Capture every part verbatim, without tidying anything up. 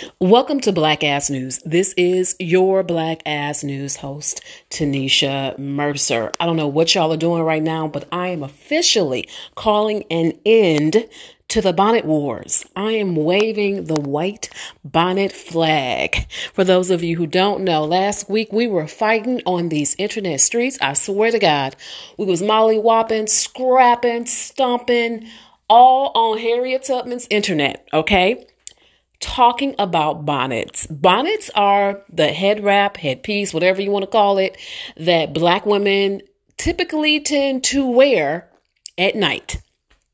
Welcome to Black Ass News. This is your Black Ass News host, Tanisha Mercer. I don't know what y'all are doing right now, but I am officially calling an end to the bonnet wars. I am waving the white bonnet flag. For those of you who don't know, last week we were fighting on these internet streets. I swear to God, we was molly-whopping, scrapping, stomping, all on Harriet Tubman's internet, okay? Talking about bonnets. Bonnets are the head wrap, headpiece, whatever you want to call it, that Black women typically tend to wear at night.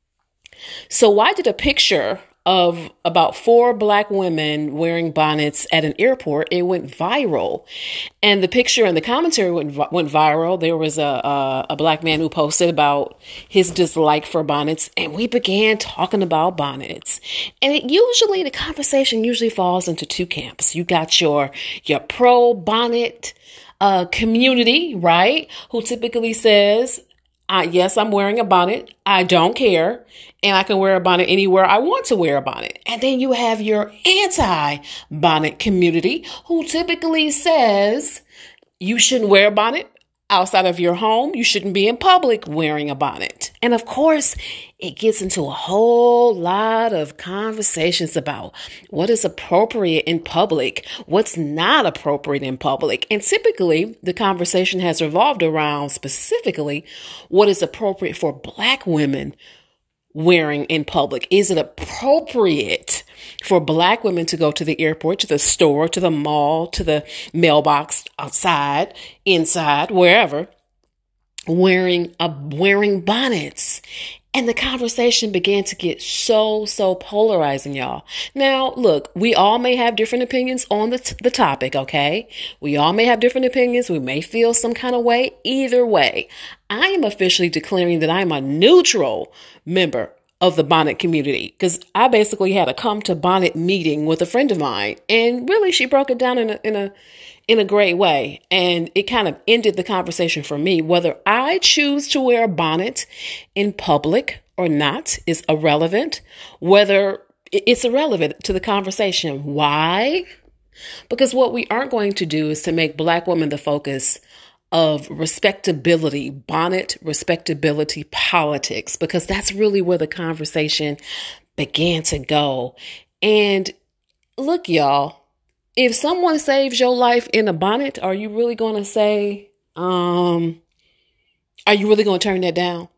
So I did a picture of about four Black women wearing bonnets at an airport. It went viral. And the picture and the commentary went, went viral. There was a, a, a Black man who posted about his dislike for bonnets. And we began talking about bonnets. And it usually, the conversation usually falls into two camps. You got your, your pro bonnet uh, community, right? Who typically says, Uh, yes, I'm wearing a bonnet. I don't care. And I can wear a bonnet anywhere I want to wear a bonnet. And then you have your anti-bonnet community who typically says you shouldn't wear a bonnet outside of your home. You shouldn't be in public wearing a bonnet. And of course, it gets into a whole lot of conversations about what is appropriate in public, what's not appropriate in public. And typically, the conversation has revolved around specifically what is appropriate for Black women wearing in public. Is it appropriate for Black women to go to the airport, to the store, to the mall, to the mailbox, outside, inside, wherever, wearing a, wearing bonnets? And the conversation began to get so, so polarizing, y'all. Now, look, we all may have different opinions on the, t- the topic, okay? We all may have different opinions. We may feel some kind of way. Either way, I am officially declaring that I'm a neutral member of the bonnet community, because I basically had a come to bonnet meeting with a friend of mine. And really, she broke it down in a, in a, in a great way. And it kind of ended the conversation for me. Whether I choose to wear a bonnet in public or not is irrelevant. Whether it's irrelevant to the conversation. Why? Because what we aren't going to do is to make Black women the focus of respectability, bonnet respectability politics, because that's really where the conversation began to go. And look, y'all, if someone saves your life in a bonnet, are you really going to say, um, are you really going to turn that down?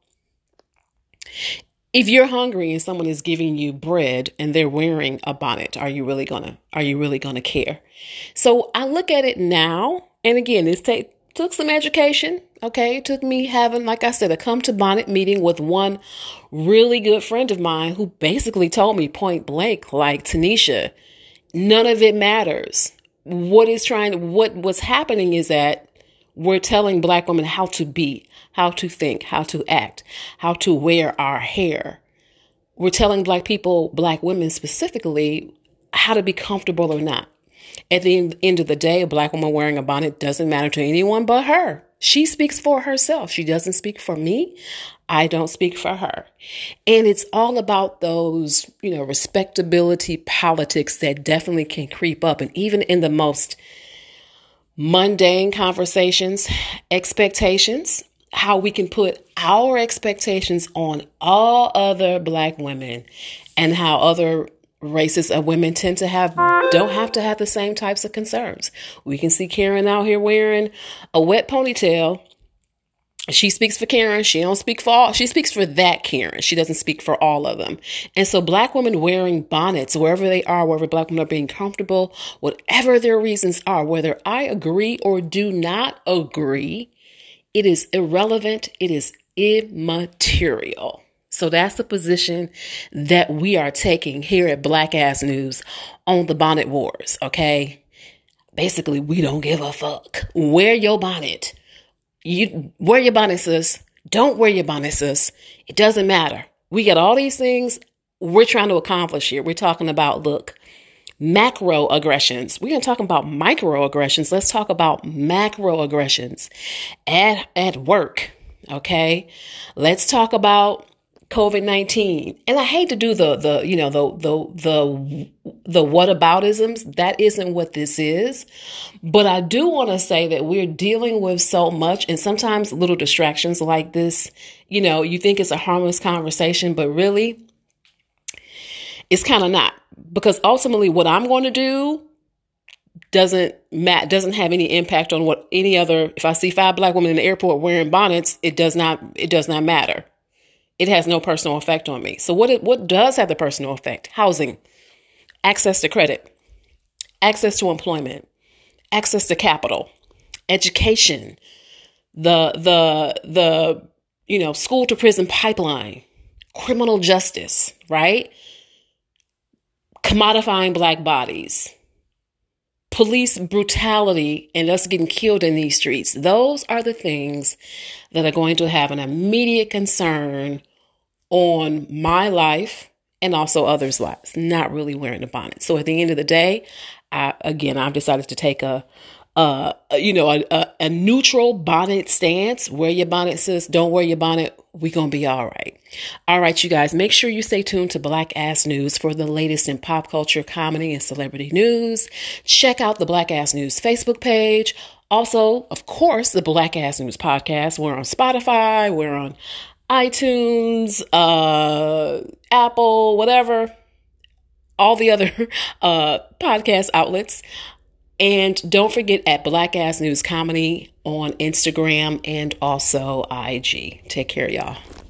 If you're hungry and someone is giving you bread and they're wearing a bonnet, are you really going to, are you really going to care? So I look at it now. And again, it's take, took some education. Okay. It took me having, like I said, a come to bonnet meeting with one really good friend of mine who basically told me point blank, like, Tanisha, none of it matters. What is trying, what what's happening is that we're telling Black women how to be, how to think, how to act, how to wear our hair. We're telling Black people, Black women specifically, how to be comfortable or not. At the end of the day, a Black woman wearing a bonnet doesn't matter to anyone but her. She speaks for herself. She doesn't speak for me. I don't speak for her. And it's all about those, you know, respectability politics that definitely can creep up. And even in the most mundane conversations, expectations, how we can put our expectations on all other Black women, and how other races of women tend to have, don't have to have the same types of concerns. We can see Karen out here wearing a wet ponytail. She speaks for Karen. She don't speak for all. She speaks for that Karen. She doesn't speak for all of them. And so Black women wearing bonnets, wherever they are, wherever Black women are being comfortable, whatever their reasons are, whether I agree or do not agree, it is irrelevant. It is immaterial. So that's the position that we are taking here at Black Ass News on the bonnet wars, okay? Basically, we don't give a fuck. Wear your bonnet. You wear your bonnet, sis. Don't wear your bonnet, sis. It doesn't matter. We got all these things we're trying to accomplish here. We're talking about, look, macro aggressions. We're going to talk about microaggressions. Let's talk about macro aggressions at, at work, okay? Let's talk about COVID nineteen. And I hate to do the, the, you know, the, the, the, the whataboutisms. That isn't what this is. But I do want to say that we're dealing with so much, and sometimes little distractions like this, you know, you think it's a harmless conversation, but really it's kind of not, because ultimately what I'm going to do doesn't mat doesn't have any impact on what any other. If I see five black women in the airport wearing bonnets, it does not it does not matter. It has no personal effect on me. So what it, what does have the personal effect? Housing, access to credit, access to employment, access to capital, education, the the the you know school to prison pipeline, criminal justice, right? Commodifying black bodies, police brutality, and us getting killed in these streets. Those are the things that are going to have an immediate concern on my life and also others' lives, not really wearing a bonnet. So at the end of the day, I, again, I've decided to take a, uh, you know, a, a, a neutral bonnet stance. Wear your bonnet, sis. Don't wear your bonnet. We're going to be all right. All right, you guys, make sure you stay tuned to Black Ass News for the latest in pop culture, comedy, and celebrity news. Check out the Black Ass News Facebook page. Also, of course, the Black Ass News podcast. We're on Spotify. We're on iTunes, uh, Apple, whatever, all the other uh, podcast outlets. And don't forget at Black Ass News Comedy on Instagram and also I G. Take care, y'all.